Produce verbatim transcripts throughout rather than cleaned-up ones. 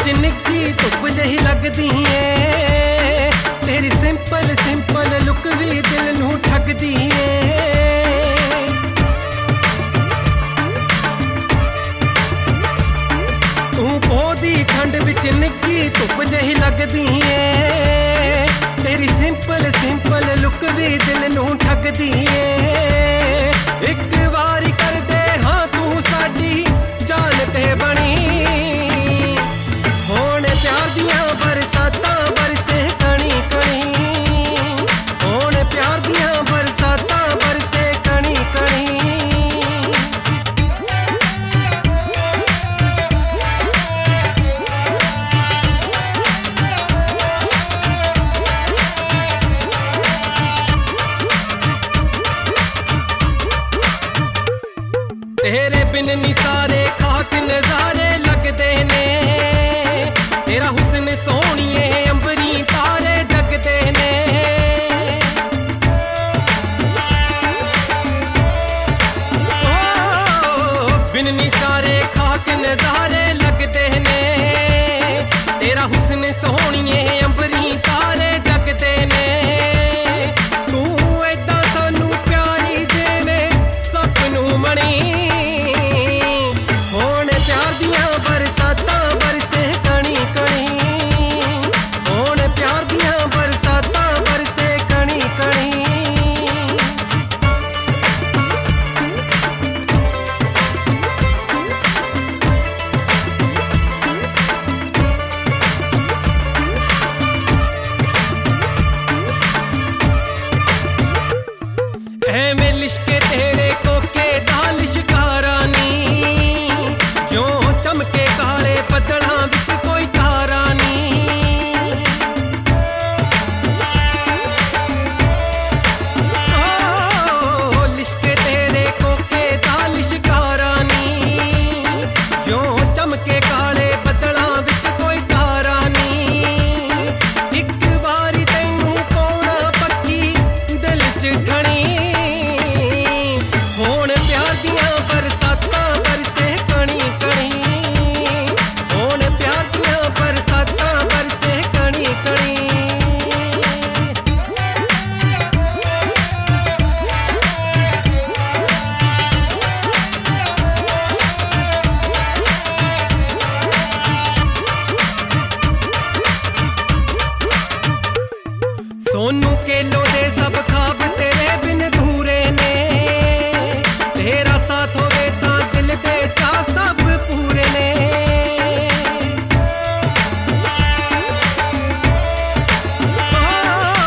निक्की धुप जही लगदी है, तेरी सिंपल सिंपल लुक भी दिल नू ठगदी है। तू पोदी ठंड विच निक्की धुप जही लगदी है, तेरी सिंपल सिंपल लुक भी दिल नू ठगदी है। एक बारी कर दे हाँ तू साडी जान ते बनी, होण प्यार दियां बरसातां बरसे कणी कणी, होण प्यार दियां बरसातां बरसे कणी कणी। तेरे बिन नी सारे खाक नजारे लगदे ने, तेरा हुस्न सोहणिए अंबरी तारे जगदे ने। ओ बिन नी सारे खाक नजारे लगदे ने, तेरा हुस्न सोहणिए अंबरी तारे जगदे ने। तू ऐदां सानू प्यारी जिवें सपनू मणी, बरसातां बरसे कणी कणी, होण प्यार दियां बरसातां बरसे कणी कणी। ऐवें लिशके तेरे कोके दा लिशकारा नी, जो चमके काले बदलां विच कोई तारा नी। ओ लिशके तेरे कोके दा लिशकारा नी, जो चमके काले बदलां विच कोई तारा नी। इक बारी तैनू पाउणा पक्की दिल च ठणी, होण प्यार दियां बरसातां बरसे कणी कणी, होण प्यार दियां बरसातां बरसे कणी कणी। सोनू केलो दे सब ख्वाब तेरे बिन अधूरे ने, तेरा साथ होवे तां दिल दे चा सब पूरे ने।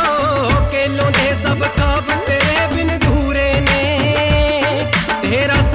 ओ केलो दे सब ख्वाब तेरे बिन अधूरे ने, तेरा